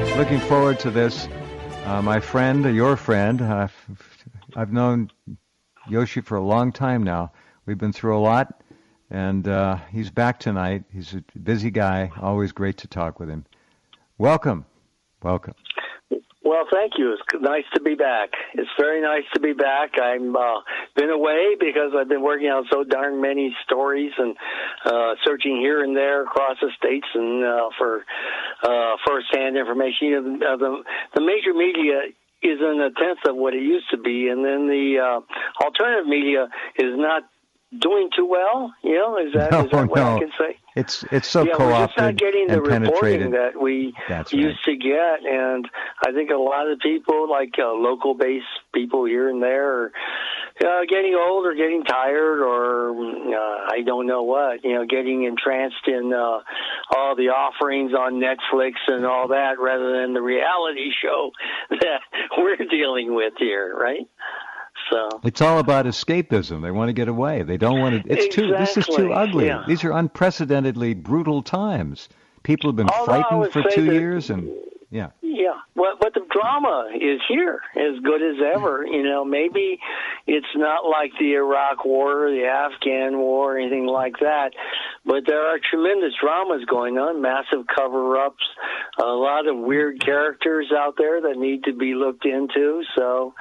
Looking forward to this. My friend, your friend, I've known Yoshi for a long time now. We've been through a lot, and he's back tonight. He's a busy guy. Always great to talk with him. Welcome. Welcome. Well, thank you. It's nice to be back. It's very nice to be back. I've been away because I've been working on so darn many stories and searching here and there across the states and for first-hand information. You know, the major media isn't a tenth of what it used to be, and then the alternative media is not doing too well. You know, is that what I can say? It's so co-opted we're just not getting the reporting that we used to get, and I think a lot of people, like local-based people here and there, are getting old or getting tired or I don't know what, getting entranced in all the offerings on Netflix and all that rather than the reality show that we're dealing with here, right? So it's all about escapism. They want to get away. They don't want to. This is too ugly. Yeah. These are unprecedentedly brutal times. People have been frightened for 2 years, and yeah. But the drama is here, as good as ever. Maybe it's not like the Iraq War or the Afghan War or anything like that, but there are tremendous dramas going on, massive cover-ups, a lot of weird characters out there that need to be looked into. So,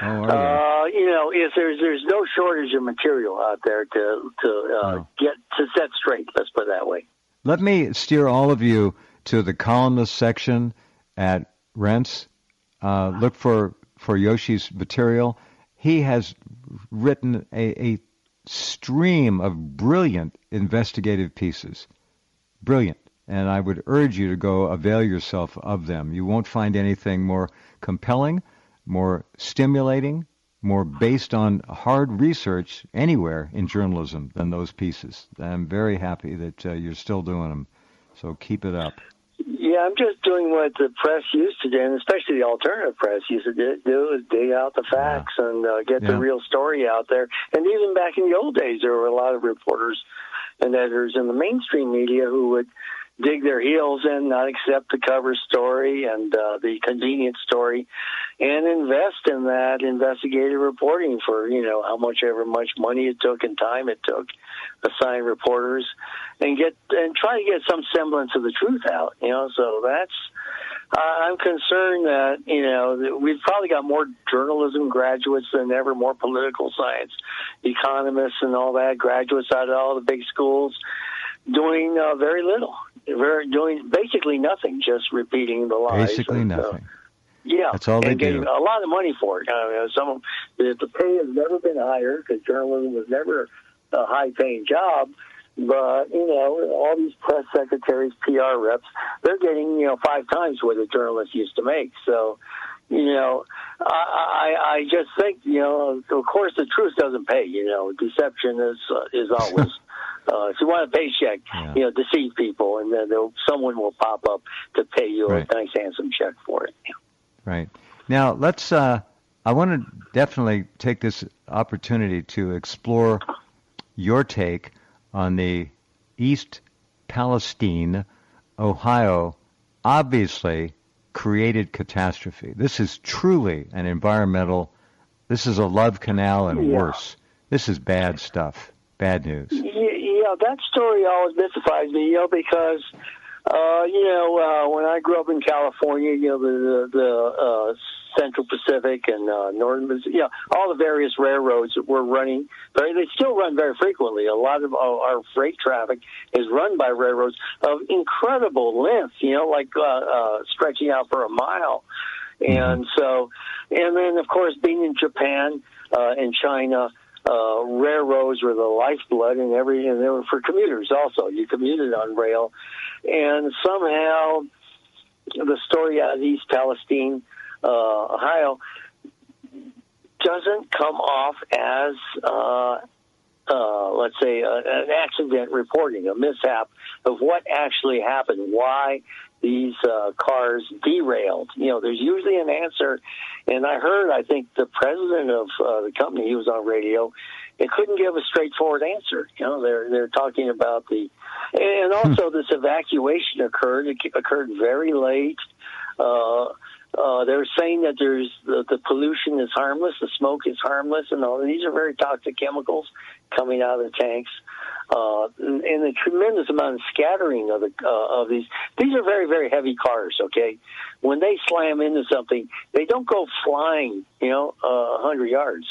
if there's no shortage of material out there to set straight. Let's put it that way. Let me steer all of you to the columnist section at Rense. Look for Yoshi's material. He has written a stream of brilliant investigative pieces. Brilliant. And I would urge you to go avail yourself of them. You won't find anything more compelling, more stimulating, more based on hard research anywhere in journalism than those pieces. I'm very happy that you're still doing them. So keep it up. Yeah, I'm just doing what the press used to do, and especially the alternative press used to do, is dig out the facts and get the real story out there. And even back in the old days, there were a lot of reporters and editors in the mainstream media who would dig their heels in, not accept the cover story and the convenient story, and invest in that investigative reporting for, how much money it took and time it took, assign reporters, and try to get some semblance of the truth out, so that's, I'm concerned that, that we've probably got more journalism graduates than ever, more political science economists and all that, graduates out of all the big schools, doing very little. Doing basically nothing, just repeating the lies. Basically nothing. That's all they and getting do. A lot of money for it. The pay has never been higher because journalism was never a high-paying job. But all these press secretaries, PR reps, they're getting 5 times what a journalist used to make. So, I just think of course the truth doesn't pay. Deception is always. If you want a paycheck, deceive people, and then someone will pop up to pay you a nice, handsome check for it. Right. Now, let's. I want to definitely take this opportunity to explore your take on the East Palestine, Ohio, obviously created catastrophe. This is truly an environmental. This is a love canal and worse. This is bad stuff. Bad news. Yeah, that story always mystifies me, because, when I grew up in California, the Central Pacific and Northern, all the various railroads that were running, they still run very frequently. A lot of our freight traffic is run by railroads of incredible length, like stretching out for a mile. And so, and then, of course, being in Japan and China, railroads were the lifeblood and they were for commuters also. You commuted on rail. And somehow the story out of East Palestine, Ohio, doesn't come off as, let's say, an accident reporting, a mishap of what actually happened, why these cars derailed. There's usually an answer. And I think the president of the company, he was on radio, it couldn't give a straightforward answer. They're talking about and also this evacuation occurred. It occurred very late. They're saying that there's the pollution is harmless, the smoke is harmless, and all. These are very toxic chemicals coming out of the tanks, and a tremendous amount of scattering of these. These are very, very heavy cars. Okay, when they slam into something, they don't go flying, 100 yards.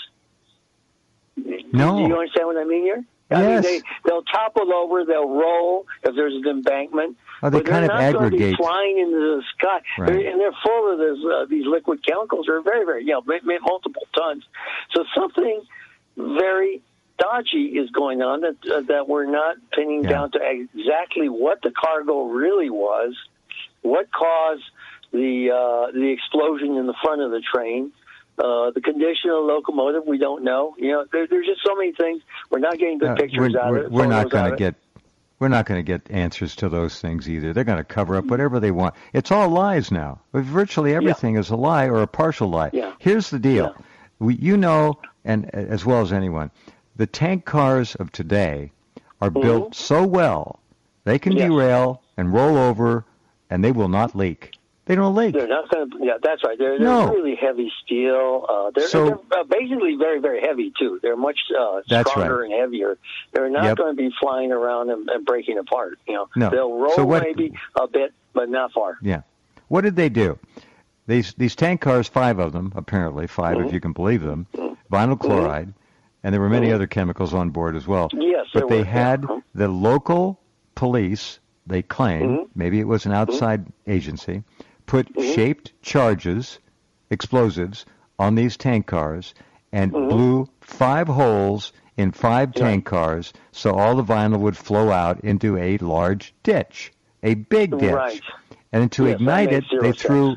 No. Do you understand what I mean here? Yes. I mean, they'll topple over, they'll roll if there's an embankment. Oh, they kind of aggregate. They're not going to be flying into the sky. Right. And they're full of these liquid chemicals. They're very, very, multiple tons. So something very dodgy is going on that we're not pinning down to exactly what the cargo really was, what caused the explosion in the front of the train. The condition of the locomotive, we don't know. There's just so many things. We're not getting good pictures out of it. We're not going to get answers to those things either. They're going to cover up whatever they want. It's all lies now. Virtually everything is a lie or a partial lie. Yeah. Here's the deal. Yeah. And as well as anyone, the tank cars of today are built so well, they can derail and roll over, and they will not leak. They don't leak. They're not going to. Yeah, that's right. They're really heavy steel. They're basically very, very heavy too. They're much stronger and heavier. They're not going to be flying around and breaking apart. No. They'll roll maybe a bit, but not far. Yeah. What did they do? These tank cars, 5 of them, apparently 5, if you can believe them, vinyl chloride, and there were many other chemicals on board as well. Yes, but they had the local police. They claim, maybe it was an outside agency, put shaped charges, explosives, on these tank cars and blew 5 holes in 5 tank cars so all the vinyl would flow out into a large ditch, a big ditch. Right. And to ignite it, they threw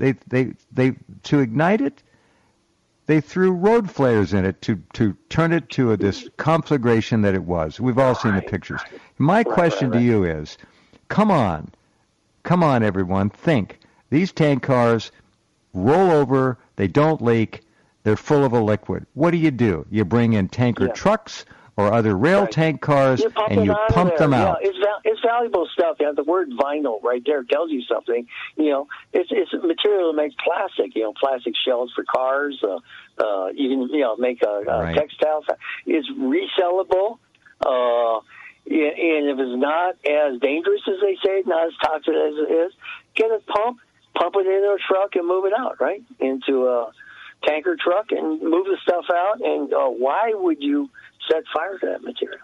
they threw road flares in it to turn it to this conflagration that it was. We've all seen the pictures. My question to you is, come on, everyone, think. These tank cars roll over, they don't leak, they're full of a liquid. What do? You bring in tanker trucks or other rail tank cars, and you pump them out. Yeah, it's valuable stuff. The word vinyl right there tells you something. It's a material that makes plastic. Plastic shells for cars. You can make a textile. It's resellable. And if it's not as dangerous as they say, not as toxic as it is, get a pump it into a truck and move it out, right? Into a tanker truck and move the stuff out. And why would you set fire to that material?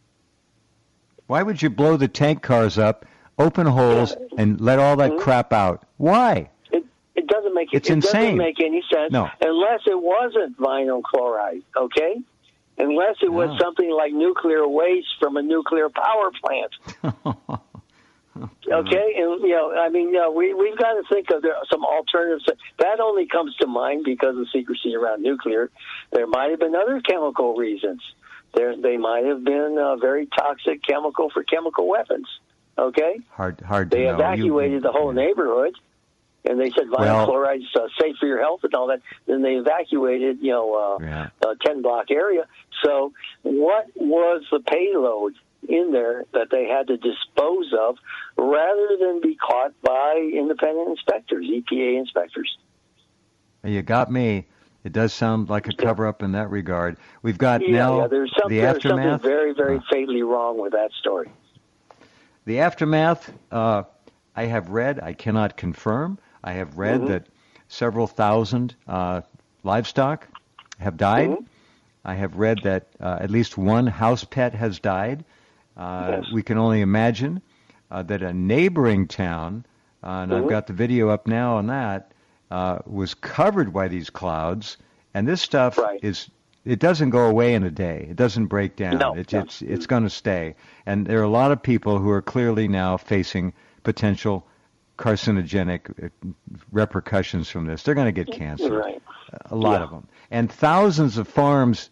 Why would you blow the tank cars up, open holes, and let all that crap out? Why? It doesn't make it's insane. Doesn't make any sense unless it wasn't vinyl chloride, okay? Unless it was something like nuclear waste from a nuclear power plant. Okay, and we've got to think of some alternatives. That only comes to mind because of secrecy around nuclear. There might have been other chemical reasons. They might have been a very toxic chemical for chemical weapons. Okay, hard to know. They evacuated the whole neighborhood, and they said vinyl chloride's safe for your health and all that. Then they evacuated, a 10-block area. So, what was the payload in there that they had to dispose of rather than be caught by independent inspectors, EPA inspectors? You got me. It does sound like a cover-up in that regard. We've got there's the aftermath. There's something very, very fatally wrong with that story. The aftermath, I have read, I cannot confirm, I have read that several thousand livestock have died. I have read that at least one house pet has died. We can only imagine that a neighboring town, and I've got the video up now on that, was covered by these clouds, and this stuff it doesn't go away in a day. It doesn't break down. It's going to stay. And there are a lot of people who are clearly now facing potential carcinogenic repercussions from this. They're going to get cancer. A lot of them. And thousands of farms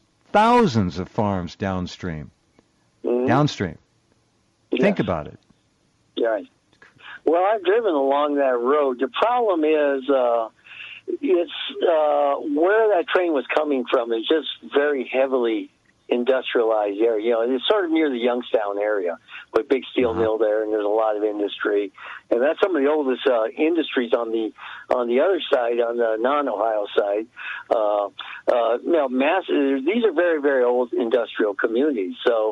downstream. Think about it. Right. Well, I've driven along that road. The problem is it's where that train was coming from is just very heavily industrialized area. You know, it's sort of near the Youngstown area, with big steel mill there, and there's a lot of industry, and that's some of the oldest industries on the other side, on the non-Ohio side. These are very, very old industrial communities. So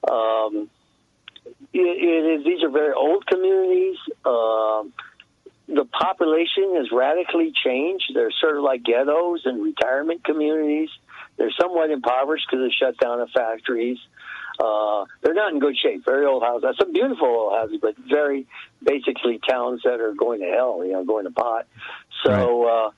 these are very old communities. The population has radically changed. They're sort of like ghettos and retirement communities. They're somewhat impoverished because of the shutdown of factories. They're not in good shape. Very old houses. Some beautiful old houses, but very basically towns that are going to hell, you know, going to pot. So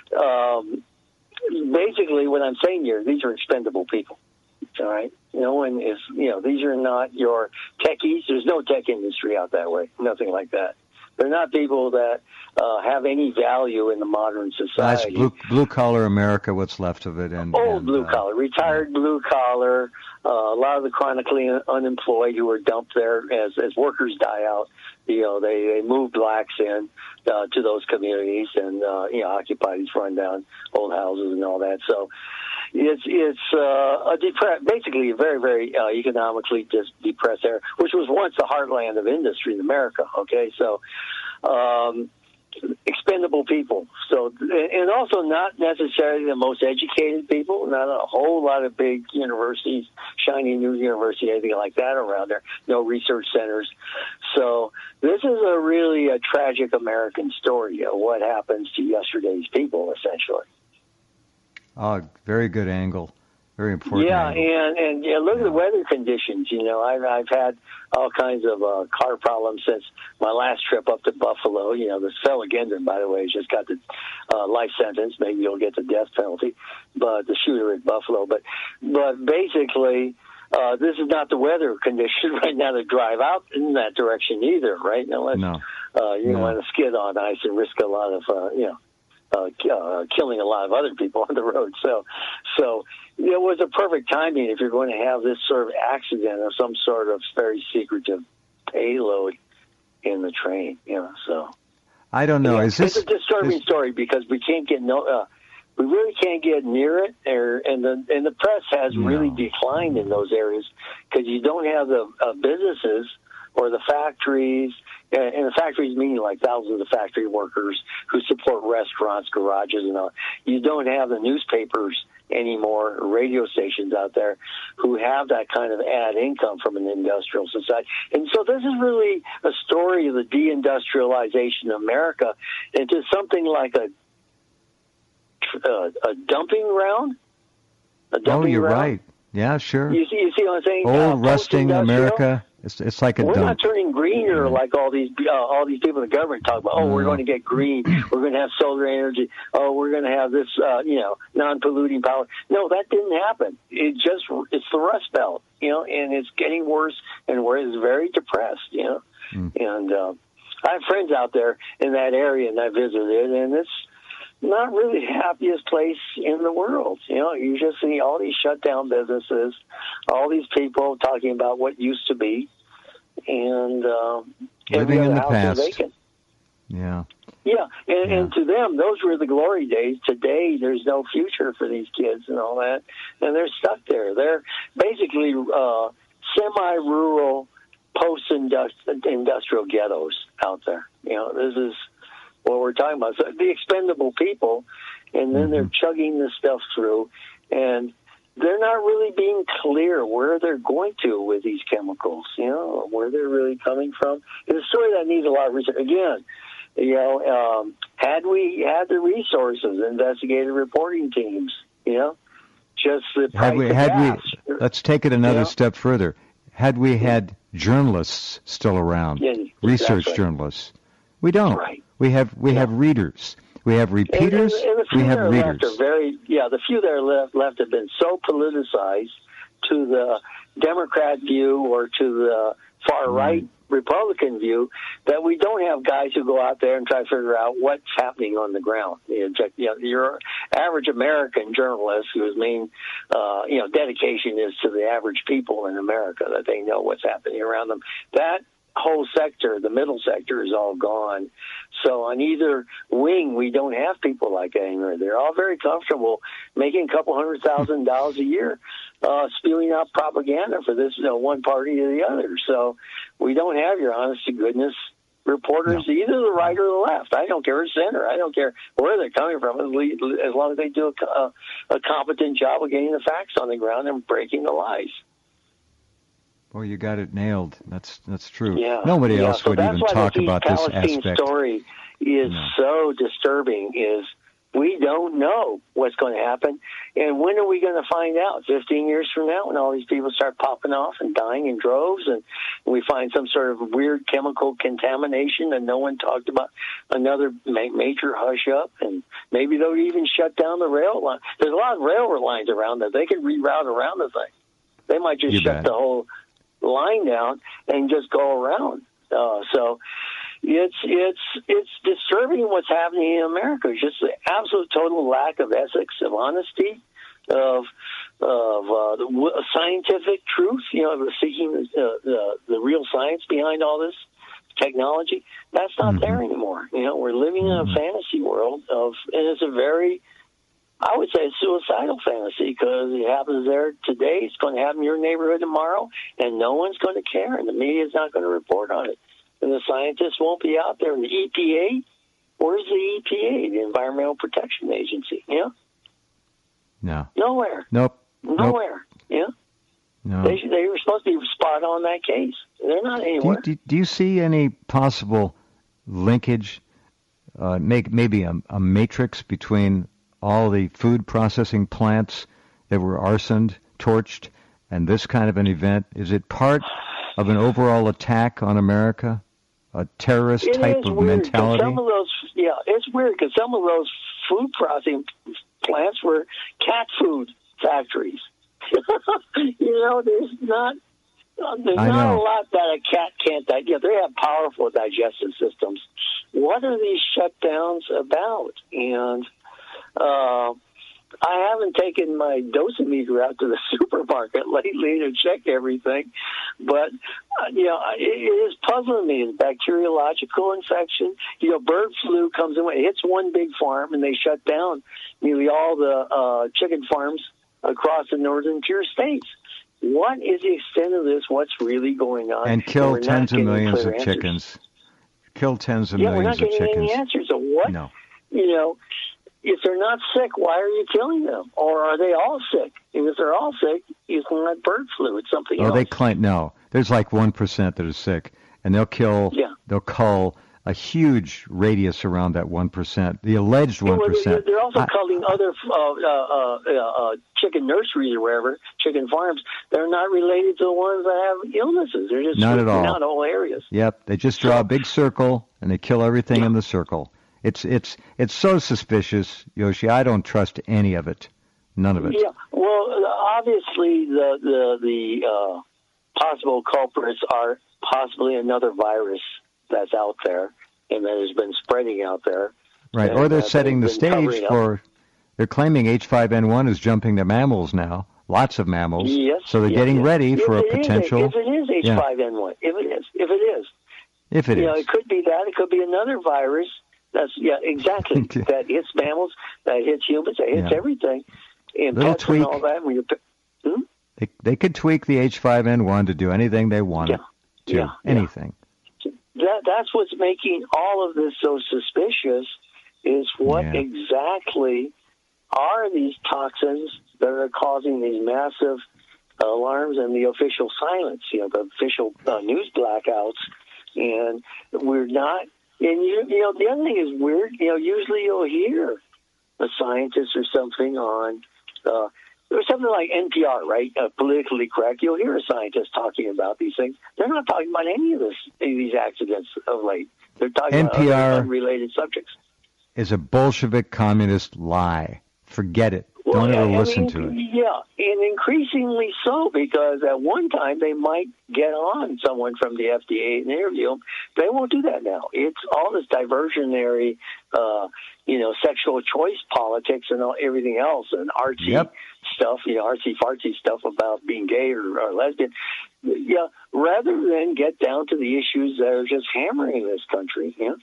basically what I'm saying here, these are expendable people. All right. No one is, you know, these are not your techies. There's no tech industry out that way. Nothing like that. They're not people that have any value in the modern society. That's blue collar America, what's left of it. And blue collar, retired blue collar, a lot of the chronically unemployed who are dumped there as workers die out. You know, they move blacks in to those communities and, you know, occupy these rundown old houses and all that. So it's basically a very, very economically depressed area, which was once the heartland of industry in America. Okay, so expendable people. So, and also not necessarily the most educated people. Not a whole lot of big universities, shiny new university, anything like that around there. No research centers. So this is really a tragic American story of what happens to yesterday's people, essentially. Oh, very good angle. Very important. Yeah, angle. and look at the weather conditions. You know, I've had all kinds of car problems since my last trip up to Buffalo. You know, this fellow Gendron, by the way, just got the life sentence. Maybe you'll get the death penalty, but the shooter at Buffalo. But basically, this is not the weather condition right now to drive out in that direction either. Right? Unless you don't want to skid on ice and risk a lot of killing a lot of other people on the road. So it was a perfect timing if you're going to have this sort of accident or some sort of very secretive payload in the train. You know, so I don't know. It's a disturbing story because we can't get we really can't get near it, and the press has really declined in those areas because you don't have the businesses or the factories, and the factories meaning like thousands of factory workers who support restaurants, garages, and all. You don't have the newspapers anymore, radio stations out there who have that kind of ad income from an industrial society. And so this is really a story of the deindustrialization of America into something like a dumping ground. You're right. Yeah, sure. You see what I'm saying? Old rusting America. It's like a We're dump. not turning greener like all these people in the government talk about. Oh, we're going to get green. We're going to have solar energy. Oh, we're going to have this, non-polluting power. No, that didn't happen. It's the Rust Belt, you know, and it's getting worse and worse. It's very depressed, you know. And I have friends out there in that area, and I visited, and it's not really the happiest place in the world. You know, you just see all these shut down businesses, all these people talking about what used to be, and living in the past. Vacant. Yeah. Yeah, and to them, those were the glory days. Today, there's no future for these kids and all that, and they're stuck there. They're basically semi-rural, post-industrial ghettos out there. You know, this is what we're talking about. So the expendable people, and then they're chugging this stuff through, and they're not really being clear where they're going to with these chemicals, you know, where they're really coming from. It's a story that needs a lot of research. Again, you know, had we had the resources, investigative reporting teams, you know, just the price of gas. Let's take it another step further. Had we had journalists still around, research journalists, we don't. Right. We have readers. We have repeaters. And we have readers. The few that are left have been so politicized to the Democrat view or to the far right Republican view that we don't have guys who go out there and try to figure out what's happening on the ground. You know, your average American journalist whose main dedication is to the average people in America, that they know what's happening around them. That whole sector, the middle sector, is all gone. So on either wing, we don't have people like that anymore. They're all very comfortable making a couple $100,000 a year, spewing out propaganda for this one party or the other. So we don't have your honest to goodness reporters, either the right or the left. I don't care, or center. I don't care where they're coming from, as long as they do a competent job of getting the facts on the ground and breaking the lies. Well, you got it nailed. That's true. Yeah. Nobody else would even talk about this Palestine aspect. Story is so disturbing. Is we don't know what's going to happen, and when are we going to find out? 15 years from now, when all these people start popping off and dying in droves, and we find some sort of weird chemical contamination that no one talked about, another major hush up, and maybe they'll even shut down the rail line. There's a lot of railroad lines around that they can reroute around the thing. They might just shut the whole line down and just go around. So it's disturbing what's happening in America. It's just the absolute total lack of ethics, of honesty, of the scientific truth. Seeking the real science behind all this technology. That's not there anymore. We're living in a fantasy world and it's a very, I would say, a suicidal fantasy, because it happens there today. It's going to happen in your neighborhood tomorrow, and no one's going to care, and the media is not going to report on it. And the scientists won't be out there. And the EPA, where's the EPA, the Environmental Protection Agency? No. Nowhere. Nope. Nowhere. No. They were supposed to be spot on that case. They're not anywhere. Do you see any possible linkage, maybe a matrix between all the food processing plants that were arsoned, torched, and this kind of an event? Is it part of an overall attack on America? A terrorist type of mentality? Some of those, it's weird, because some of those food processing plants were cat food factories. There's not a lot that a cat can't digest. They have powerful digestive systems. What are these shutdowns about? And I haven't taken my dosimeter out to the supermarket lately to check everything, but it is puzzling me. It's bacteriological infection. Bird flu comes in. It hits one big farm, and they shut down nearly all the chicken farms across the northern tier states. What is the extent of this? What's really going on? And kill tens of millions of chickens. Kill tens of millions of chickens. We're not getting any answers. So what? No. If they're not sick, why are you killing them? Or are they all sick? And if they're all sick, it's not bird flu. It's something else. They claim, no. There's like 1% that are sick, and they'll cull a huge radius around that 1%, the alleged 1%. They're also culling other chicken nurseries or wherever, chicken farms. They're not related to the ones that have illnesses. They're just not at all. Out whole areas. Yep, they just draw a big circle, and they kill everything in the circle. It's so suspicious, Yoshi. I don't trust any of it. None of it. Yeah. Well, obviously the possible culprits are possibly another virus that's out there and that has been spreading out there. Right. Or they're setting the stage for. They're claiming H5N1 is jumping to mammals now. Lots of mammals. Yes. So they're getting ready for a potential. If it is H5N1, if it is, it could be that. It could be another virus. That's exactly. That hits mammals, that hits humans, that hits everything, and pets and all that. When they could tweak the H5N1 to do anything they wanted to. Anything. That's what's making all of this so suspicious. Is what exactly are these toxins that are causing these massive alarms and the official silence? The official news blackouts, and we're not. And, the other thing is weird. Usually you'll hear a scientist or something on, or something like NPR, right? Politically correct. You'll hear a scientist talking about these things. They're not talking about any of these accidents of late. They're talking about other unrelated subjects. Is a Bolshevik communist lie. Forget it. Don't ever listen to it. Yeah, and increasingly so, because at one time they might get on someone from the FDA and interview them. They won't do that now. It's all this diversionary, sexual choice politics and everything else, and artsy stuff, artsy-fartsy stuff about being gay or lesbian. Yeah, rather than get down to the issues that are just hammering this country. Yeah,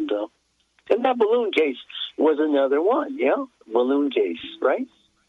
and that balloon case was another one. Yeah, balloon case, right?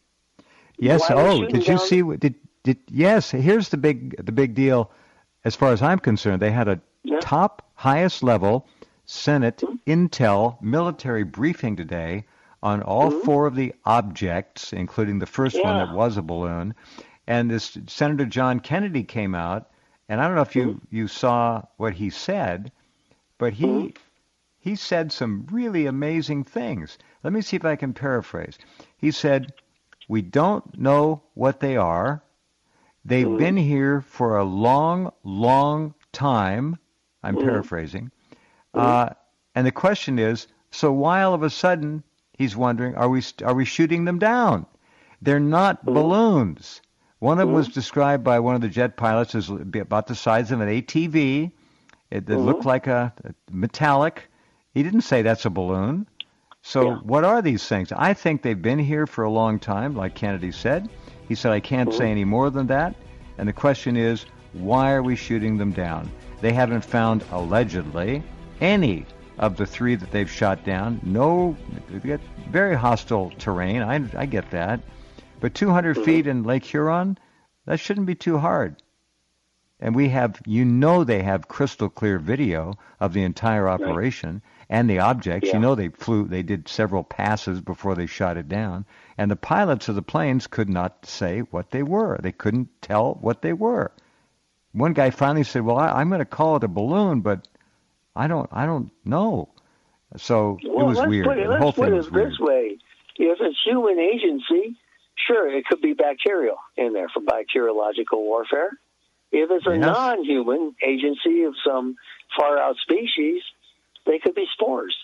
Yes. Did you see? Yes. Here's the big deal. As far as I'm concerned, they had a top, highest level Senate intel military briefing today on all four of the objects, including the first one that was a balloon. And this Senator John Kennedy came out, and I don't know if you saw what he said, but he said some really amazing things. Let me see if I can paraphrase. He said, "We don't know what they are. They've been here for a long, long time." I'm paraphrasing. And the question is, so why all of a sudden, he's wondering, are we shooting them down? They're not balloons. One of them was described by one of the jet pilots as about the size of an ATV. It looked like a metallic. He didn't say that's a balloon. So what are these things? I think they've been here for a long time, like Kennedy said. He said, I can't say any more than that. And the question is, why are we shooting them down? They haven't found, allegedly, any of the three that they've shot down. No, they've got very hostile terrain. I get that. But 200 feet in Lake Huron, that shouldn't be too hard. And we have, they have crystal clear video of the entire operation and the objects. Yeah. They did several passes before they shot it down. And the pilots of the planes could not say what they were. They couldn't tell what they were. One guy finally said, well, I'm going to call it a balloon, but I don't know. So it was weird. The whole thing was weird. This way. If it's human agency, sure, it could be bacterial in there for bacteriological warfare. If it's a non-human agency of some far-out species, they could be spores.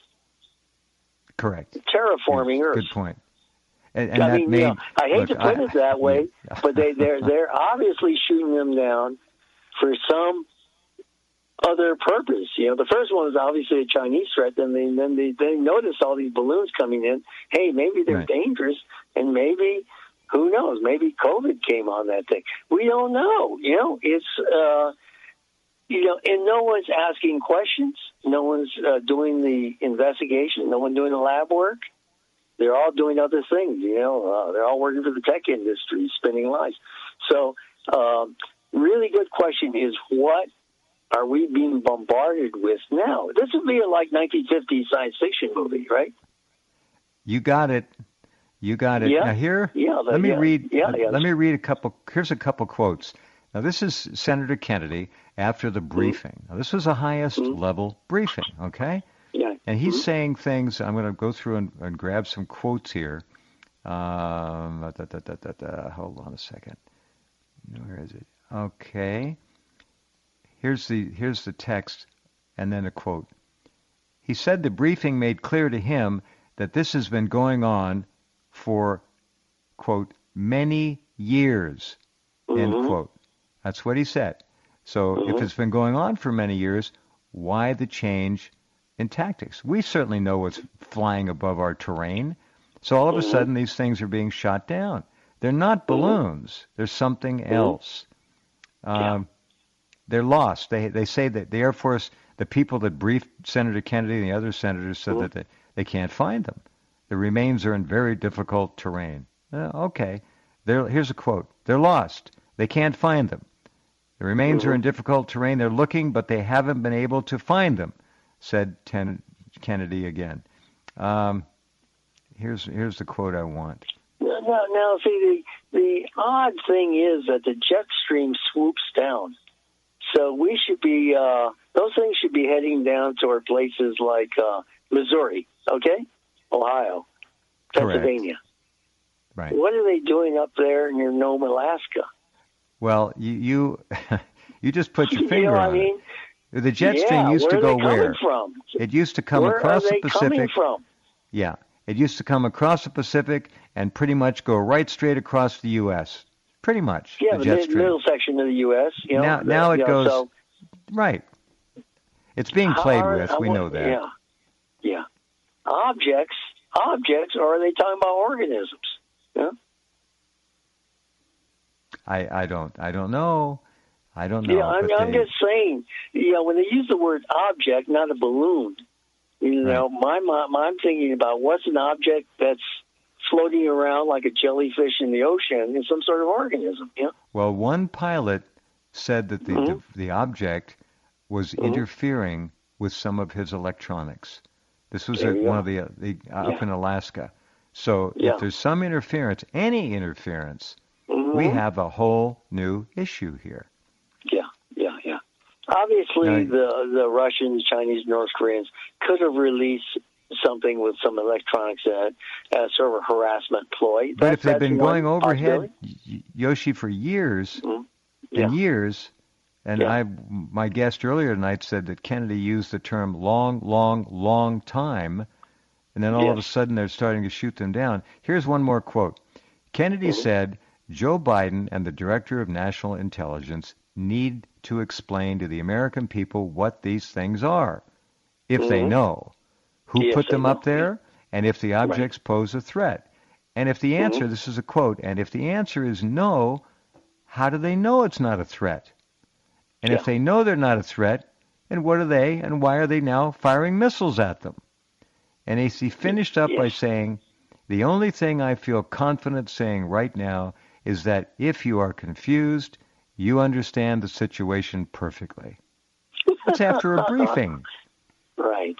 Correct. Terraforming Earth. Good point. And I hate to put it that way, but they're obviously shooting them down for some other purpose. The first one is obviously a Chinese threat. Then they noticed all these balloons coming in. Hey, maybe they're dangerous, and maybe, who knows? Maybe COVID came on that thing. We don't know. It's and no one's asking questions. No one's doing the investigation. No one doing the lab work. They're all doing other things. They're all working for the tech industry, spinning lies. So, really good question is, what are we being bombarded with now? This would be a 1950s science fiction movie, right? You got it. Yeah. Now here, let me read a couple. Here's a couple quotes. Now this is Senator Kennedy after the briefing. Now this was a highest level briefing, okay? Yeah. And he's saying things. I'm going to go through and grab some quotes here. Hold on a second. Where is it? Okay. Here's the text, and then a quote. He said the briefing made clear to him that this has been going on for, quote, many years, end quote. That's what he said. So if it's been going on for many years, why the change in tactics? We certainly know what's flying above our terrain. So all of a sudden these things are being shot down. They're not balloons. They're something else. They're lost. They say that the Air Force, the people that briefed Senator Kennedy and the other senators said that they can't find them. The remains are in very difficult terrain. Okay. Here's a quote. They're lost. They can't find them. The remains are in difficult terrain. They're looking, but they haven't been able to find them, said Kennedy again. Here's the quote I want. Now, see, the odd thing is that the jet stream swoops down. So we should be, those things should be heading down toward places like Missouri, okay? Ohio, Pennsylvania. Correct. Right. What are they doing up there near Nome, Alaska? Well, you just put your finger on it. The jet stream used to go where? From? It used to come across the Pacific. Coming from? Yeah. It used to come across the Pacific and pretty much go right straight across the U.S. Pretty much. Yeah, the jet stream. Middle section of the U.S. Now it goes right. It's being played with. We know that. Yeah. Objects, or are they talking about organisms? Yeah. I don't know. I don't know. Yeah, I'm just saying, when they use the word object, not a balloon, I'm thinking about what's an object that's floating around like a jellyfish in the ocean in some sort of organism. Yeah. Well, one pilot said that the object was interfering with some of his electronics. This was at one of the up in Alaska. So if there's some interference, any interference, we have a whole new issue here. Yeah. Obviously, the Russians, Chinese, North Koreans could have released something with some electronics as sort of a harassment ploy. But if they've been going overhead, Yoshi, for years and years, and my guest earlier tonight said that Kennedy used the term long time, and then all of a sudden they're starting to shoot them down. Here's one more quote. Kennedy said, Joe Biden and the Director of National Intelligence need to explain to the American people what these things are, if they know, who put them up there, and if the objects pose a threat. And if the answer, this is a quote, and if the answer is no, how do they know it's not a threat? And if they know they're not a threat, then what are they, and why are they now firing missiles at them? And he finished up by saying, the only thing I feel confident saying right now is that if you are confused, you understand the situation perfectly. That's after a briefing. Right.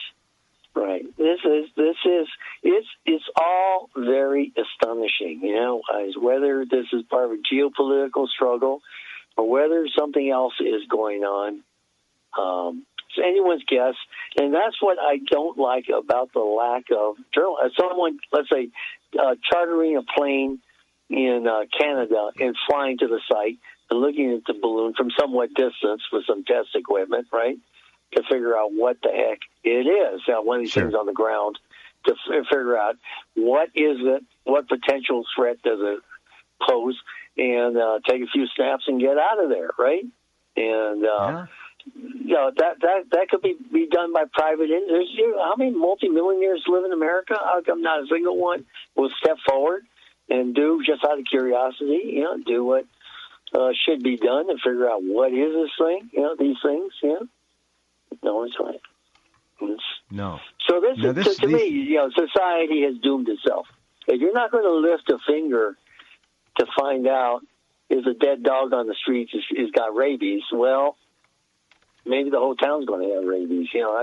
It's all very astonishing, as whether this is part of a geopolitical struggle or whether something else is going on. It's anyone's guess, and that's what I don't like about the lack of journalism. Someone, let's say, chartering a plane in Canada and flying to the site and looking at the balloon from somewhat distance with some test equipment, right, to figure out what the heck it is. One of these things on the ground to figure out what is it, what potential threat does it pose, and take a few snaps and get out of there, right? And that could be done by private industry. How many multimillionaires live in America? How come not a single one will step forward and do, just out of curiosity, do what should be done and figure out what is this thing, these things, No, it's right. No. So to me, society has doomed itself. If you're not going to lift a finger to find out if a dead dog on the streets has got rabies, well, maybe the whole town's going to have rabies. Do you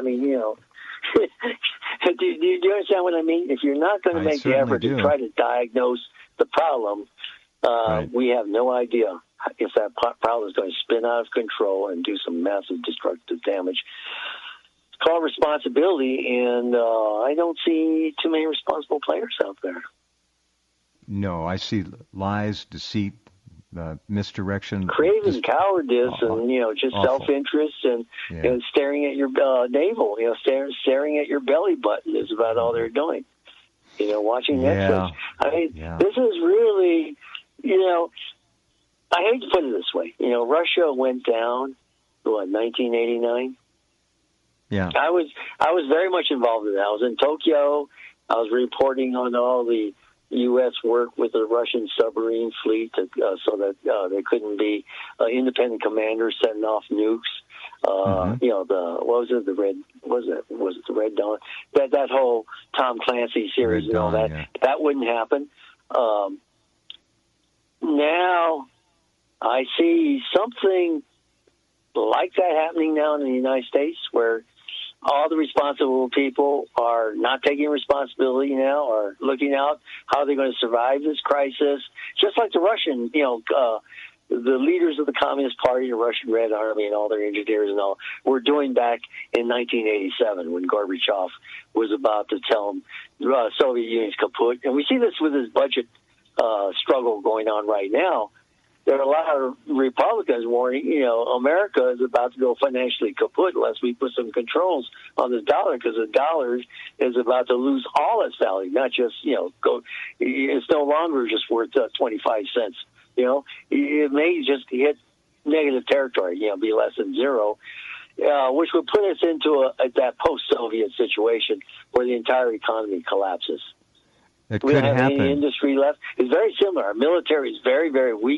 understand what I mean? If you're not going to make the effort to try to diagnose the problem, we have no idea if that problem is going to spin out of control and do some massive destructive damage. It's called responsibility, and I don't see too many responsible players out there. No, I see lies, deceit, misdirection, craven cowardice, and just awful. Self-interest and staring at your navel, staring at your belly button is about all they're doing. Watching Netflix. I mean, this is really, I hate to put it this way. Russia went down, 1989. Yeah. I was very much involved in that. I was in Tokyo. I was reporting on all the U.S. work with the Russian submarine fleet so that there couldn't be independent commanders setting off nukes. Was it the Red Dawn? That whole Tom Clancy series and all that. Yeah. That wouldn't happen. Now I see something like that happening now in the United States, where all the responsible people are not taking responsibility now, are looking out how they're going to survive this crisis, just like the Russian, the leaders of the Communist Party, the Russian Red Army, and all their engineers and all were doing back in 1987 when Gorbachev was about to tell them the Soviet Union's kaput. And we see this with this budget struggle going on right now. There are a lot of Republicans warning, America is about to go financially kaput unless we put some controls on the dollar, because the dollar is about to lose all its value, not just, it's no longer just worth 25 cents. It may just hit negative territory, be less than zero, which would put us into that post-Soviet situation where the entire economy collapses. It we could don't have happen. Any industry left. It's very similar. Our military is very, very weak.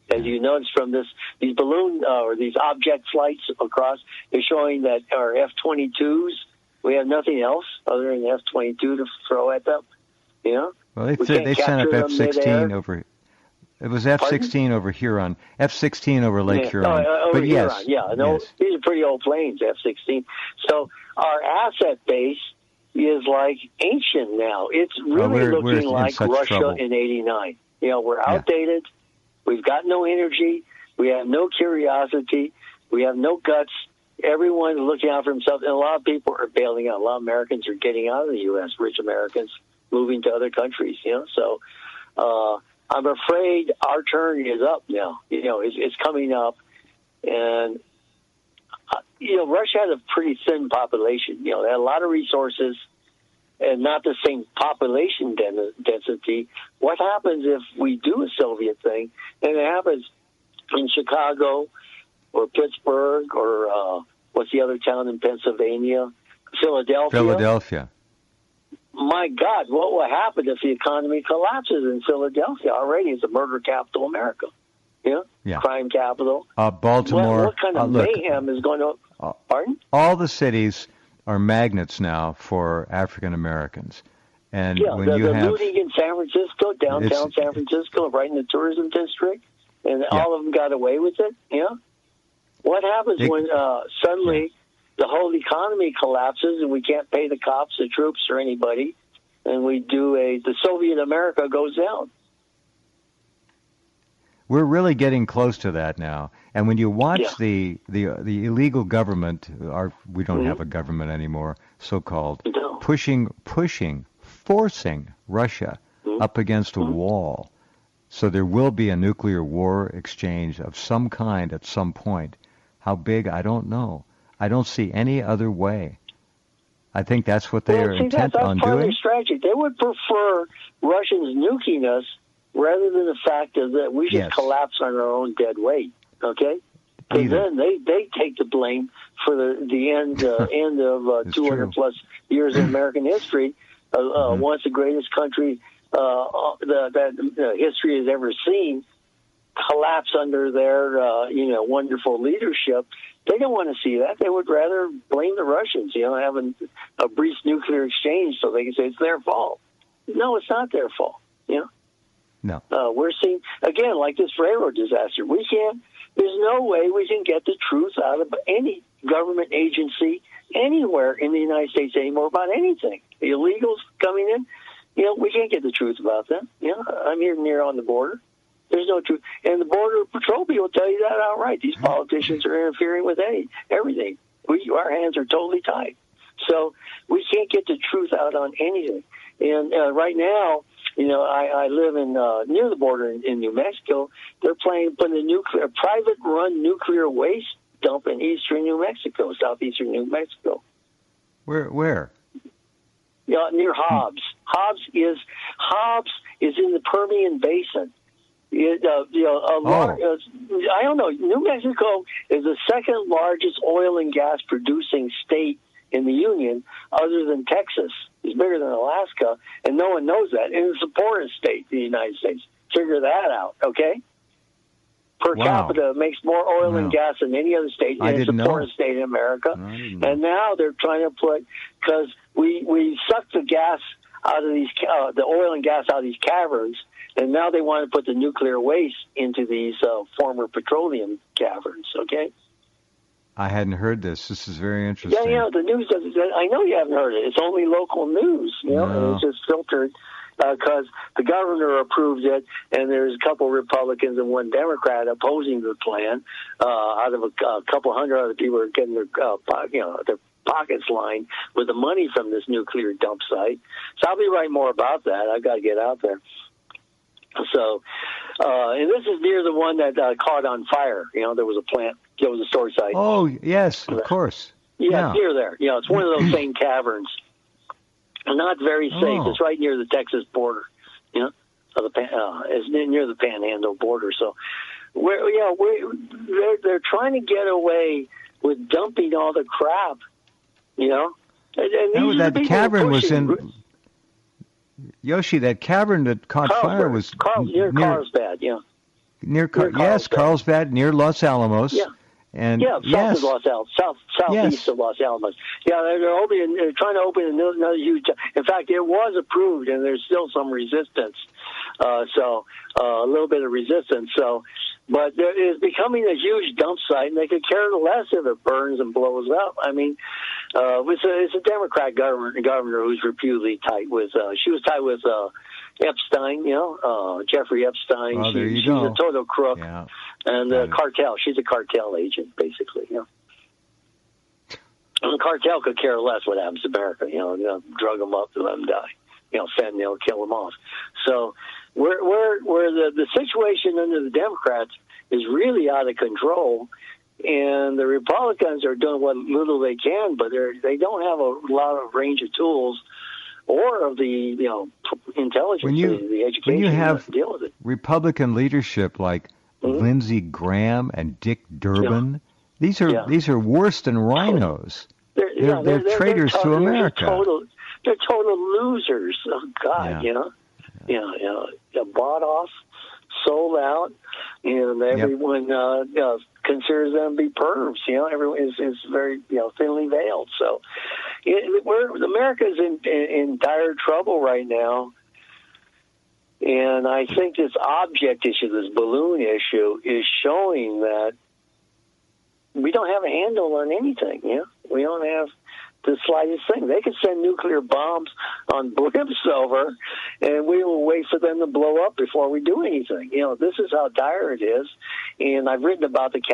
As you notice from these balloon or these object flights across, they're showing that our F-22s, we have nothing else other than F-22 to throw at them. You know? Well, they sent up F-16 over. It was F-16 over Huron, F-16 over Lake Huron. Over but Huron, yes, yeah. No, yes. These are pretty old planes, F-16. So our asset base is like ancient now. It's really looking like Russia trouble. in '89. You know, we're outdated. Yeah. We've got no energy. We have no curiosity. We have no guts. Everyone's looking out for himself, and a lot of people are bailing out. A lot of Americans are getting out of the U.S., rich Americans, moving to other countries, you know. So I'm afraid our turn is up now. You know, it's coming up. And, you know, Russia has a pretty thin population. You know, they had a lot of resources and not the same population density. What happens if we do a Soviet thing, and it happens in Chicago or Pittsburgh or what's the other town in Pennsylvania? Philadelphia. My God, what will happen if the economy collapses in Philadelphia? Already it's a murder capital America. Yeah. Crime capital. Baltimore. What kind of mayhem is going to... Pardon? All the cities are magnets now for African Americans. And when the you have looting in San Francisco, downtown San Francisco, right in the tourism district, and all of them got away with it. Yeah. What happens when suddenly the whole economy collapses and we can't pay the cops, the troops, or anybody, and the Soviet America goes down? We're really getting close to that now. And when you watch the illegal government, we don't have a government anymore, so-called, forcing Russia up against a wall, so there will be a nuclear war exchange of some kind at some point. How big, I don't know. I don't see any other way. I think that's what they are intent on doing. That's part of their strategy. They would prefer Russians nuking us rather than the fact that we should collapse on our own dead weight. Okay? Because then they take the blame for the end of 200 plus years of American history. Once the greatest country that history has ever seen collapse under their wonderful leadership. They don't want to see that. They would rather blame the Russians, having a brief nuclear exchange so they can say it's their fault. No, it's not their fault. No. We're seeing, again, like this railroad disaster. There's no way we can get the truth out of any government agency anywhere in the United States anymore about anything. The illegals coming in, we can't get the truth about them. I'm here near on the border. There's no truth. And the Border Patrol people will tell you that outright. These politicians are interfering with everything. Our hands are totally tied. So we can't get the truth out on anything. And right now, I live in near the border in New Mexico. They're putting a private-run nuclear waste dump in eastern New Mexico, southeastern New Mexico. Where? Near Hobbs. Hobbs is in the Permian Basin. I don't know. New Mexico is the second largest oil and gas producing state in the Union, other than Texas. It's bigger than Alaska, and no one knows that. And it's the poorest state in the United States. Figure that out, okay? Per capita, it makes more oil and gas than any other state. And it's the poorest state in America. And now they're trying to because we suck the gas out of these, the oil and gas out of these caverns, and now they want to put the nuclear waste into these former petroleum caverns, okay? I hadn't heard this. This is very interesting. Yeah, the news doesn't. I know you haven't heard it. It's only local news, and it's just filtered because the governor approved it, and there's a couple Republicans and one Democrat opposing the plan. Out of a couple hundred other people are getting their pockets lined with the money from this nuclear dump site. So I'll be writing more about that. I've got to get out there. So, and this is near the one that caught on fire. There was a plant. There was a storage site. Oh, yes, of course. Yeah, near there. It's one of those same caverns. Not very safe. It's right near the Texas border. It's near the Panhandle border. So, they're trying to get away with dumping all the crap. And that cavern was in. Yoshi, that cavern that caught fire was near Carlsbad, Near Carlsbad, near Los Alamos. Yeah. And south of Los Alamos, southeast of Los Alamos. Yeah, they're trying to open another huge. In fact, it was approved, and there's still some resistance. A little bit of resistance. But it is becoming a huge dump site, and they could care less if it burns and blows up. I mean, it's a Democrat governor who's reputedly tight with. She was tight with Epstein, Jeffrey Epstein. Oh, She's a total crook. Yeah. And cartel. She's a cartel agent, basically. And the cartel could care less what happens to America. Drug them up and let them die. Fentanyl, kill them off. So where the situation under the Democrats is really out of control, and the Republicans are doing what little they can, but they don't have a lot of range of tools or of the intelligence, the education when you have to deal with it. Republican leadership like Lindsey Graham and Dick Durbin, these are worse than rhinos. They're traitors to America. They're total losers. Oh God, They're bought off, sold out, and everyone considers them to be pervs. Everyone is very thinly veiled. So America's in dire trouble right now. And I think this object issue, this balloon issue, is showing that we don't have a handle on anything. We don't have the slightest thing. They could send nuclear bombs on blimps over, and we will wait for them to blow up before we do anything. This is how dire it is. And I've written about the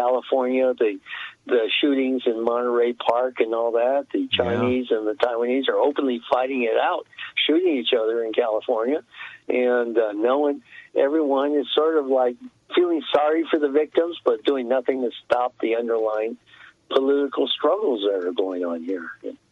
shootings in Monterey Park and all that. The Chinese and the Taiwanese are openly fighting it out, shooting each other in California. And everyone is sort of like feeling sorry for the victims, but doing nothing to stop the underlying political struggles that are going on here.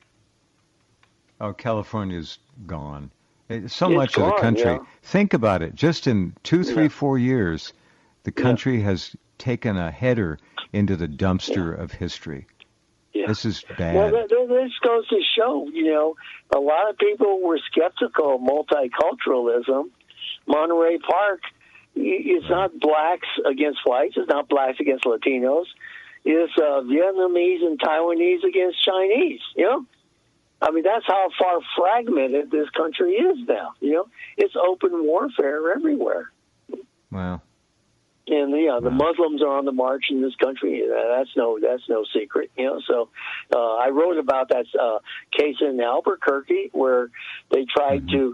Oh, California's gone. Much of the country. Think about it. Just in 2, 3, 4 years, the country has taken a header into the dumpster of history. Yeah. This is bad. Well, this goes to show, a lot of people were skeptical of multiculturalism. Monterey Park, it's not blacks against whites. It's not blacks against Latinos. It's Vietnamese and Taiwanese against Chinese, I mean, that's how far fragmented this country is now. It's open warfare everywhere. Wow. And the Muslims are on the march in this country. That's no secret. So I wrote about that case in Albuquerque where they tried to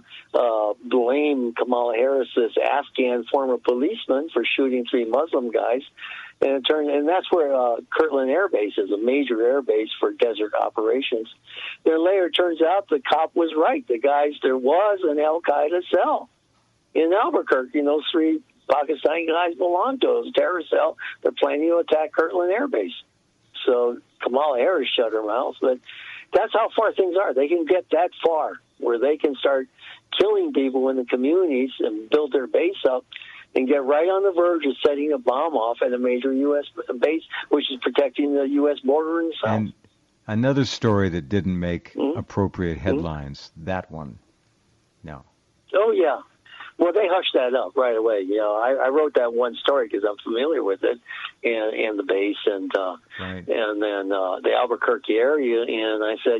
blame Kamala Harris, this Afghan former policeman, for shooting 3 Muslim guys. And that's where Kirtland Air Base is, a major air base for desert operations. Then later, it turns out the cop was right. There was an Al Qaeda cell in Albuquerque. Those 3 Pakistani guys belong to a terrorist cell. They're planning to attack Kirtland Air Base. So Kamala Harris shut her mouth. But that's how far things are. They can get that far where they can start killing people in the communities and build their base up and get right on the verge of setting a bomb off at a major U.S. base, which is protecting the U.S. border in the south. And another story that didn't make appropriate headlines, that one. No. Oh, yeah. Well, they hushed that up right away. I wrote that one story because I'm familiar with it and the base and and then the Albuquerque area. And I said,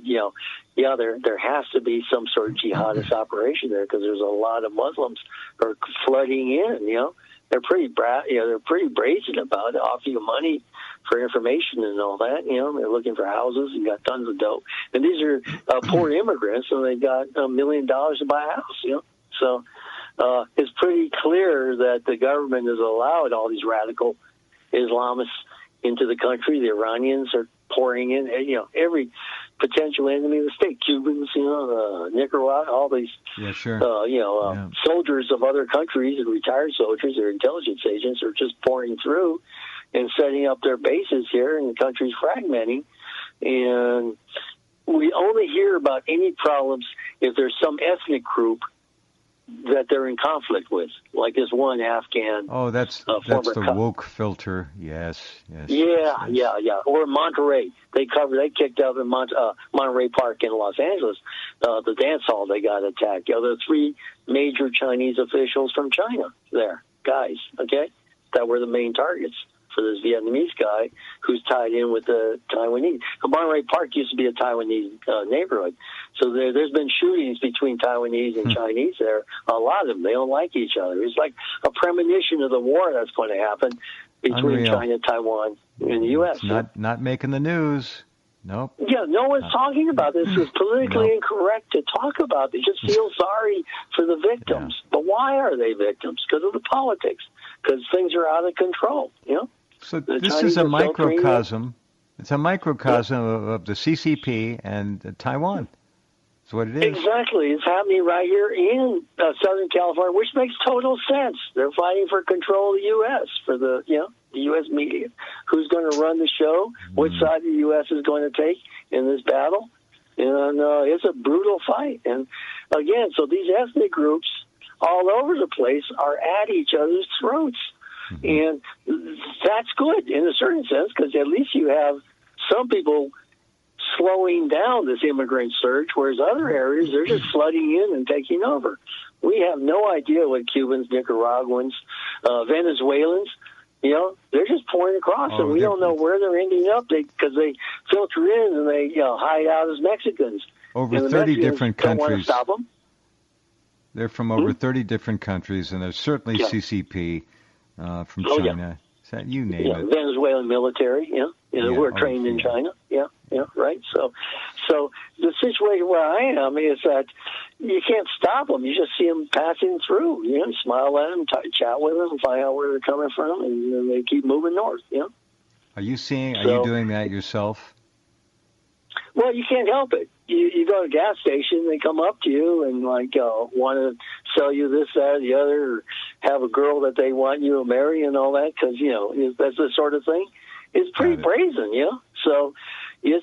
there has to be some sort of jihadist operation there because there's a lot of Muslims who are flooding in. They're pretty they're pretty brazen about it, offer you money for information and all that. They're looking for houses and got tons of dope. And these are poor immigrants, and they got $1 million to buy a house. So. It's pretty clear that the government has allowed all these radical Islamists into the country. The Iranians are pouring in, every potential enemy of the state. Cubans, Nicaragua, all these, soldiers of other countries and retired soldiers or intelligence agents are just pouring through and setting up their bases here, and the country's fragmenting. And we only hear about any problems if there's some ethnic group that they're in conflict with, like this one Afghan. Oh, that's the woke filter. Yes. Yeah. Or Monterey, they kicked out in Monterey Park in Los Angeles, the dance hall. They got attacked. There are 3 major Chinese officials from China there, guys. Okay, that were the main targets for this Vietnamese guy who's tied in with the Taiwanese. Monterey Park used to be a Taiwanese neighborhood. So there's been shootings between Taiwanese and Chinese there. A lot of them, they don't like each other. It's like a premonition of the war that's going to happen between China, Taiwan, and the U.S. It's not making the news. Nope. Yeah, no one's talking about this. It's politically incorrect to talk about. They just feel sorry for the victims. Yeah. But why are they victims? Because of the politics. Because things are out of control, you know? So this is a microcosm. It's a microcosm of the CCP and Taiwan. That's what it is. Exactly. It's happening right here in Southern California, which makes total sense. They're fighting for control of the U.S., for the U.S. media. Who's going to run the show? Which side the U.S. is going to take in this battle? And it's a brutal fight. And again, so these ethnic groups all over the place are at each other's throats. And that's good in a certain sense, because at least you have some people slowing down this immigrant surge, whereas other areas, they're just flooding in and taking over. We have no idea what Cubans, Nicaraguans, Venezuelans, they're just pouring across, and we don't know where they're ending up because they filter in and they hide out as Mexicans. Over 30 different countries. Don't want to stop them. They're from over 30 different countries, and there's certainly CCP from China. So you name it. Venezuelan military, who are trained in China. Right. So the situation where I am is that you can't stop them. You just see them passing through. Smile at them, chat with them, find out where they're coming from, and they keep moving north. Are you doing that yourself? Well, you can't help it. You go to a gas station, they come up to you and want to sell you this, that, or the other, or have a girl that they want you to marry and all that, because that's the sort of thing. It's pretty brazen, So it's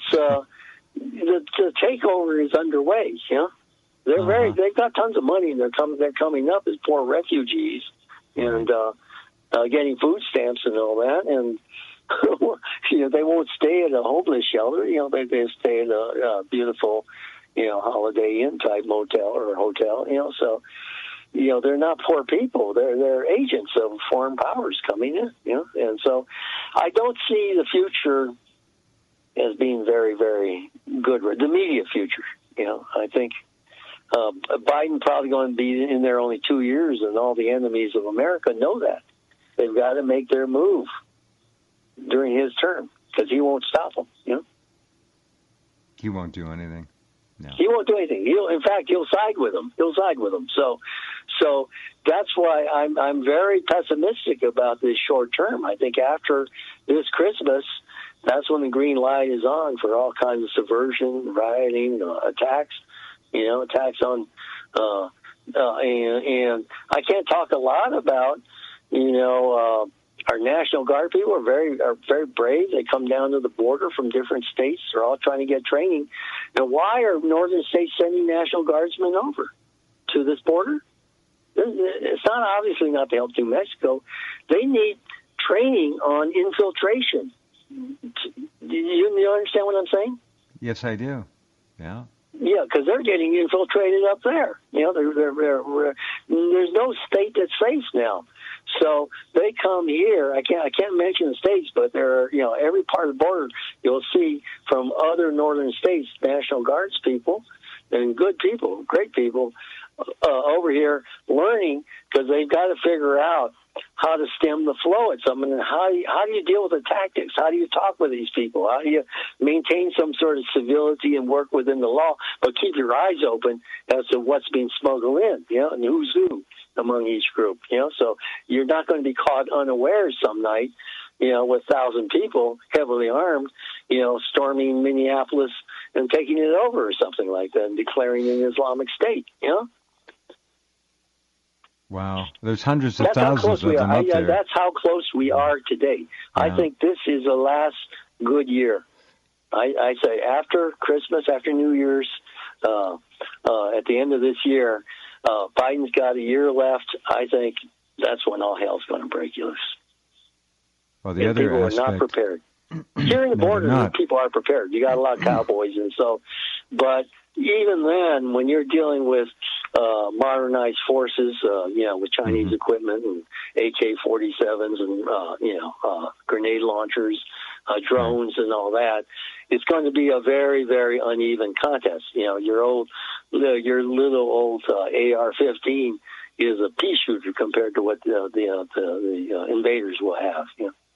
the takeover is underway. They've got tons of money, and they're coming up as poor refugees and getting food stamps and all that, and they won't stay at a homeless shelter. They stay at a beautiful, Holiday Inn type motel or hotel. So they're not poor people. They're agents of foreign powers coming in. And so I don't see the future as being very, very good. The immediate future. I think Biden probably going to be in there only 2 years, and all the enemies of America know that. They've got to make their move during his term, because he won't stop them. He won't do anything. No. He won't do anything. In fact, he'll side with them. So that's why I'm very pessimistic about this short term. I think after this Christmas, that's when the green light is on for all kinds of subversion, rioting, attacks. Attacks on, and I can't talk a lot about, our National Guard people are very brave. They come down to the border from different states. They're all trying to get training. Now, why are northern states sending National Guardsmen over to this border? It's obviously not to help New Mexico. They need training on infiltration. Do you understand what I'm saying? Yes, I do. Yeah. Yeah, because they're getting infiltrated up there. There's no state that's safe now. So they come here. I can't mention the states, but there are, every part of the border you'll see from other northern states, National Guards people and good people, great people over here learning, because they've got to figure out how to stem the flow at something. And how do you deal with the tactics? How do you talk with these people? How do you maintain some sort of civility and work within the law, but keep your eyes open as to what's being smuggled in, and who's who among each group, so you're not going to be caught unawares some night, with 1,000 people heavily armed, storming Minneapolis and taking it over or something like that and declaring an Islamic State, Wow. There's hundreds of thousands of them up there. That's how close we are today. Yeah. I think this is the last good year. I say after Christmas, after New Year's, at the end of this year, Biden's got a year left. I think that's when all hell's going to break loose. Well, the other people aspect, are not prepared. Here in the No, border, people are prepared. You got a lot of cowboys, and so, but even then, when you're dealing with modernized forces, with Chinese equipment and AK-47s and grenade launchers, drones, and all that, it's going to be a very, very uneven contest. Your little old AR-15 is a pea shooter compared to what the invaders will have.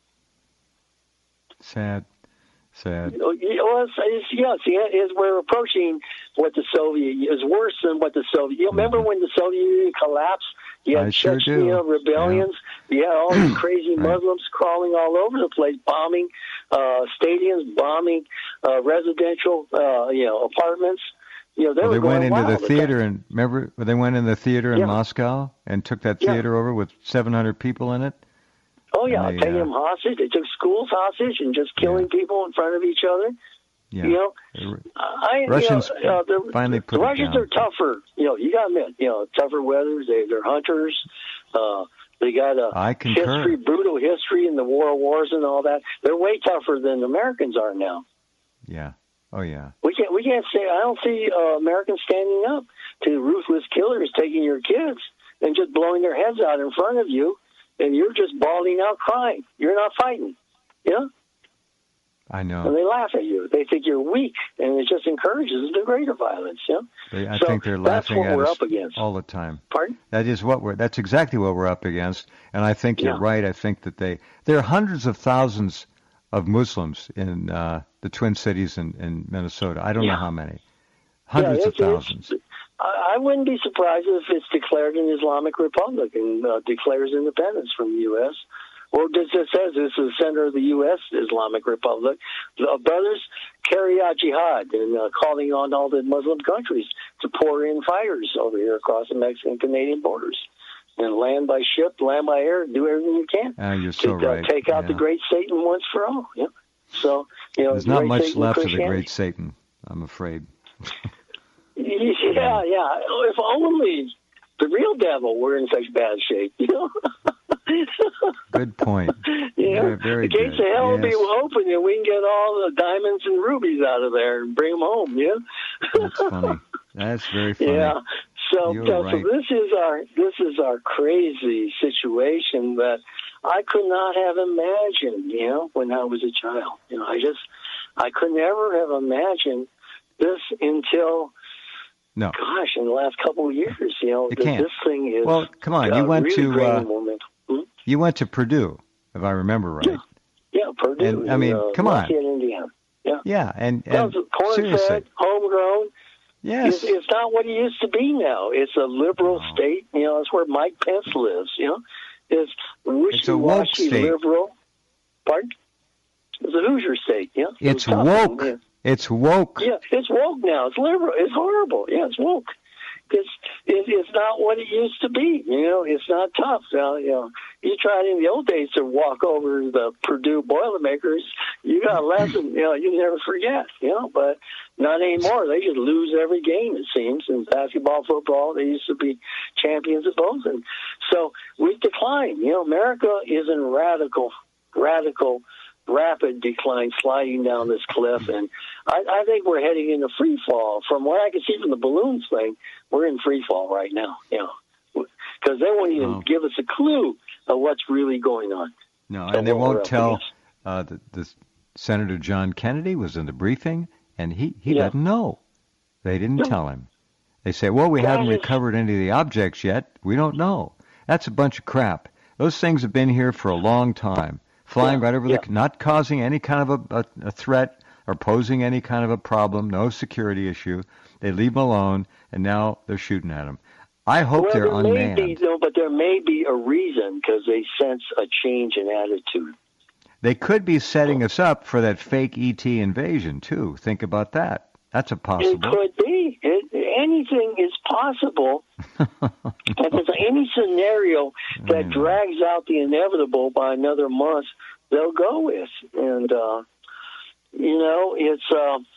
Sad. Well, we're approaching what the Soviet is worse than what the Soviet. Remember when the Soviet Union collapsed? You had Chechnya rebellions. You had all these crazy Muslims crawling all over the place, bombing stadiums, bombing residential, apartments. They went into the theater, and remember they went in the theater in Moscow and took that theater over with 700 people in it. Oh, yeah, taking them hostage. They took schools hostage and just killing people in front of each other. Yeah. Russians finally put the Russians it down. are tougher. You got to admit, tougher weathers. They're hunters. They got a brutal history in the wars and all that. They're way tougher than Americans are now. Yeah. Oh, yeah. We can't say, I don't see Americans standing up to ruthless killers taking your kids and just blowing their heads out in front of you. And you're just bawling out crying. You're not fighting. I know. And they laugh at you. They think you're weak, and it just encourages the greater violence. I think they're laughing at us all the time. Pardon? That's exactly what we're up against. And I think you're right. I think that there are hundreds of thousands of Muslims in the Twin Cities in Minnesota. I don't know how many. Hundreds of thousands. I wouldn't be surprised if it's declared an Islamic Republic and declares independence from the U.S. Or just says it's the center of the U.S. Islamic Republic. Brothers, carry out jihad and calling on all the Muslim countries to pour in fighters over here across the Mexican-Canadian borders. And land by ship, land by air, do everything you can you're so right. Take out the great Satan once for all. So, there's not much left of the great Satan, I'm afraid. Yeah. If only the real devil were in such bad shape, Good point. Very the gates good. of hell will be open, and we can get all the diamonds and rubies out of there and bring them home. That's funny. That's very funny. Yeah. So right. this is our crazy situation that I could not have imagined. When I was a child. I could never have imagined this until. No. Gosh, in the last couple of years, this thing is. Well, come on, you went really to you went to Purdue, if I remember right. Yeah, Purdue. And, I mean, come on. Lafayette, Indiana. Yeah. Yeah, and corn-fed, homegrown. Yes. It's not what it used to be now. It's a liberal state. It's where Mike Pence lives. It's a woke state. Liberal. Pardon? It's a Hoosier state. Yeah. It's woke. It's woke. Yeah, it's woke now. It's liberal. It's horrible. Yeah, it's woke. It's not what it used to be. It's not tough. You tried in the old days to walk over the Purdue Boilermakers. You got a lesson. You never forget. But not anymore. They just lose every game. It seems in basketball, football. They used to be champions of both, and so we've declined. America is in rapid decline, sliding down this cliff, and I think we're heading into free fall. From what I can see from the balloons thing, we're in free fall right now. Because they won't even give us a clue of what's really going on. No, and they won't tell. The Senator John Kennedy was in the briefing, and he doesn't know. They didn't tell him. They say, well, we haven't recovered any of the objects yet. We don't know. That's a bunch of crap. Those things have been here for a long time. Flying right over not causing any kind of a threat or posing any kind of a problem, no security issue. They leave them alone, and now they're shooting at them. I hope they're unmanned. But there may be a reason because they sense a change in attitude. They could be setting us up for that fake ET invasion, too. Think about that. That's a possible. It could be. Anything is possible. If there's any scenario that drags out the inevitable by another month, they'll go with. And, it's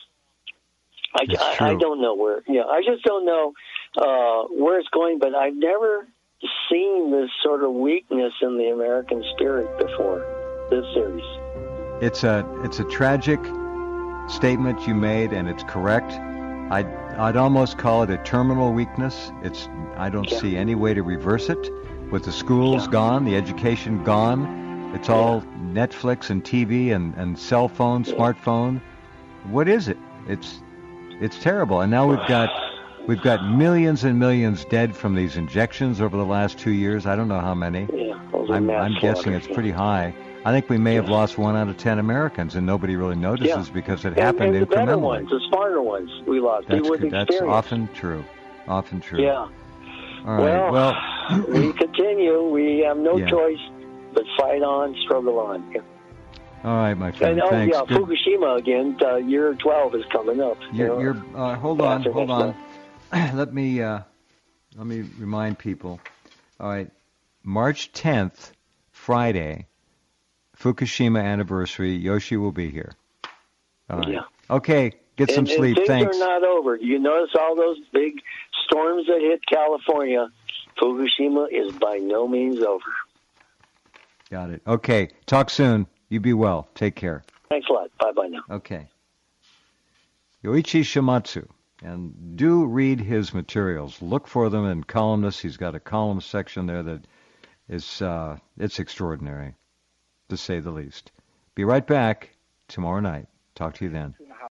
I don't know where. I just don't know where it's going, but I've never seen this sort of weakness in the American spirit before this series. It's a tragic statement you made, and it's correct. I'd almost call it a terminal weakness. I don't see any way to reverse it. With the schools gone, the education gone, it's all Netflix and TV and cell phone, smartphone. What is it? It's terrible. And now we've got millions and millions dead from these injections over the last 2 years. I don't know how many. Yeah, I'm guessing it's pretty high. I think we may have lost 1 out of 10 Americans, and nobody really notices because it happened and the incrementally. better ones, the smarter ones, we lost. That's often true. Often true. Yeah. All right. Well, we continue. We have no choice but fight on, struggle on. Yeah. All right, my friend. And thanks. Fukushima again. Year 12 is coming up. Hold on. Let me remind people. All right, March 10th, Friday, Fukushima anniversary. Yoshi will be here. All right. Yeah. Okay. Get some sleep. Things Thanks. are not over. You notice all those big storms that hit California. Fukushima is by no means over. Got it. Okay. Talk soon. You be well. Take care. Thanks a lot. Bye-bye now. Okay. Yoichi Shimatsu. And do read his materials. Look for them in Columnist. He's got a column section there that is it's extraordinary, to say the least. Be right back tomorrow night. Talk to you then.